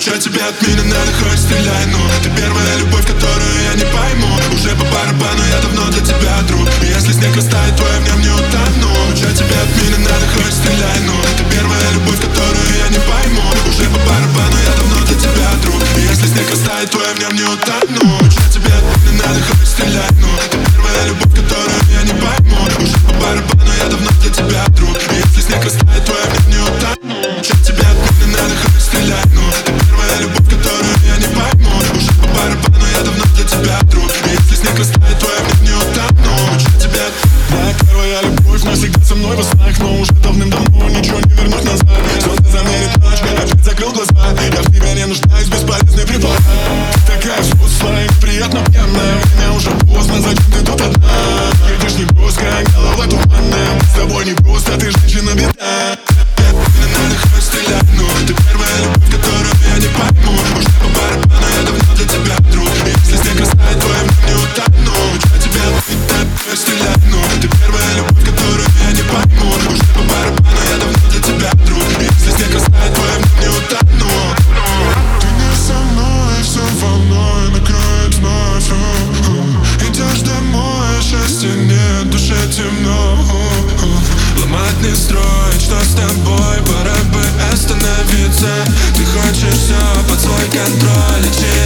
Чё тебе от меня надо, хоть стреляй, ну ты первая любовь, которую я не пойму. Уже по барабану, я давно для тебя друг. И если снег растает, то я в нем не утону. Чё тебе от меня надо, хоть стреляй, ну ты первая любовь, которую я не пойму. Уже по барабану, я давно для тебя друг. И если снег растает, то я в нем не утону. Чё тебе от меня надо, хоть стреляй, ну ты первая любовь, которую я не пойму. Уже по барабану, я давно для тебя друг. И если снег растает, то я в нем не утону. Чё тебе от меня надо, хоть стреляй, ну ты первая любовь, которую я не пойму. Уже по барабану, я давно для тебя друг. И если снег растает, то я в нем не утону. Чё тебе от... Моя первая любовь навсегда со мной во снах, но уже давным-давно ничего не вернуть назад. Солнце замерит ночь, я опять закрыл глаза. Я в тебе не нуждаюсь, бесполезный препарат. Ты такая взрослая, неприятно пьяная. Меня уже поздно, зачем ты тут одна? Едешь не броская, голова туманная. Мы с тобой не просто, ты женщина беда. Мне надо хоть стрелять, ну ты первая любовь, которую я не пойму. Уже по барабану, я давно для тебя друг. И если снег растает, то я в нем не утону. Чё тебе от меня хоть стрелять, ну ты первая любовь, которую я не пойму. Уже по барабану, я давно для тебя друг. И если снег растает, то я в нем не утону. Ты не со мной, все волной накроет вновь. Идешь домой, счастья нет, душе темно. Ломать не строить, что с тобой, пора бы остановиться. Ты хочешь все под свой контроль, лечить